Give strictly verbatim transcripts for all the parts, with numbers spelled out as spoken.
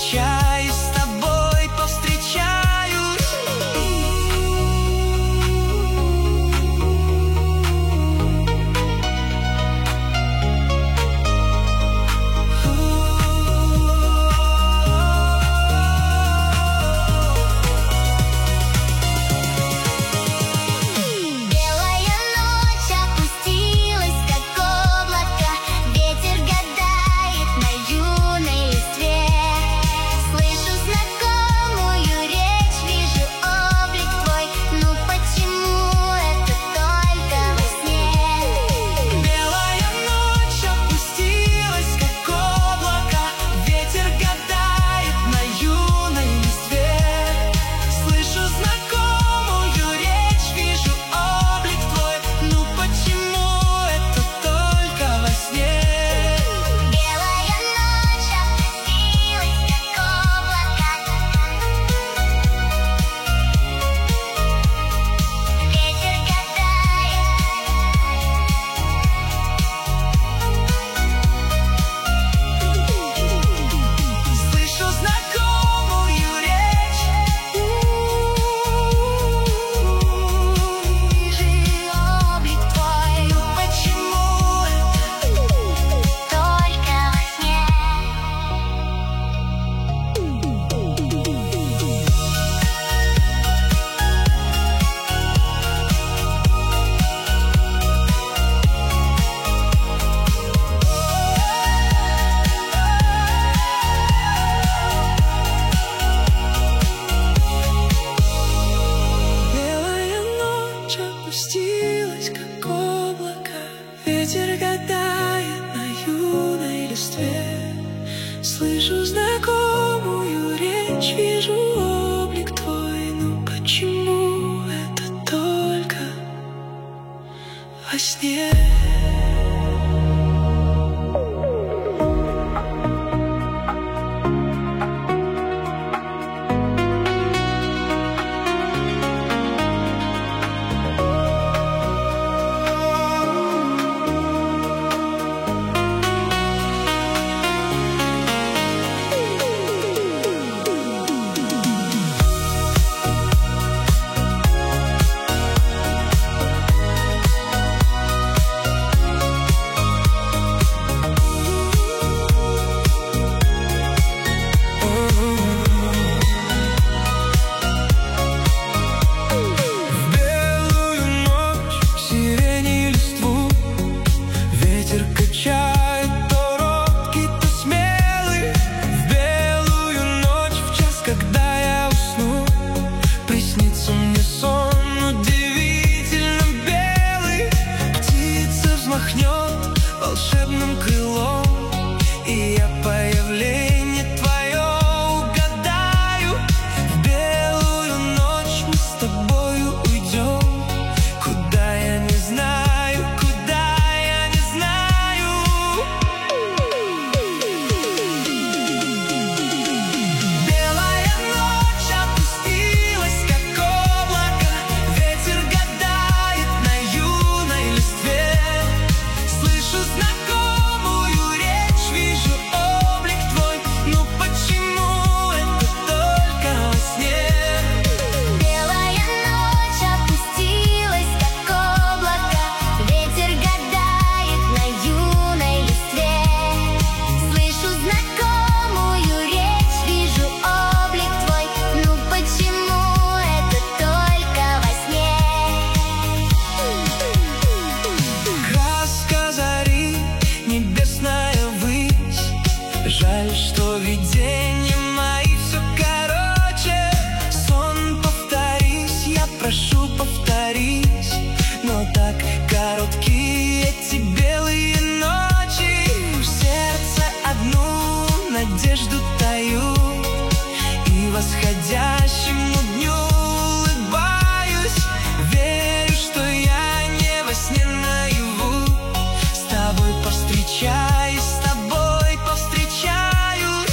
повстречаюсь с тобой, повстречаюсь. Слышу знакомую речь, вижу облик твой. Ну почему это только во сне? Волшебным крылом, и я появление твое угадаю. В белую ночь мы с тобою уйдем, куда я не знаю, куда я не знаю. Белая ночь опустилась, как облако, ветер гадает на юной листве. Слышу знакомую речь, вижу облик твой. Ну почему это только во сне? Белая ночь опустилась, как облако, ветер гадает на юной листве. Слышу знакомую речь, вижу облик твой. Ну почему это только во сне? Краска зари, небесная высь. Жаль, что видения мои все короче. Сон, повторись, я прошу, повторись. Но так короткие эти белые ночи. В сердце одну надежду таю, и восходящему дню улыбаюсь. Верю, что я не во сне наяву. С тобой повстречаюсь, с тобой повстречаюсь.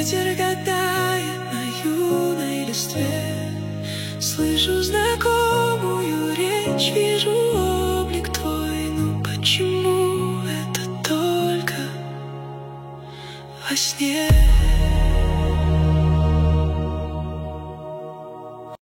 ветер гадает на юной листве. Слышу знакомую речь, вижу облик твой. Ну почему это только во сне?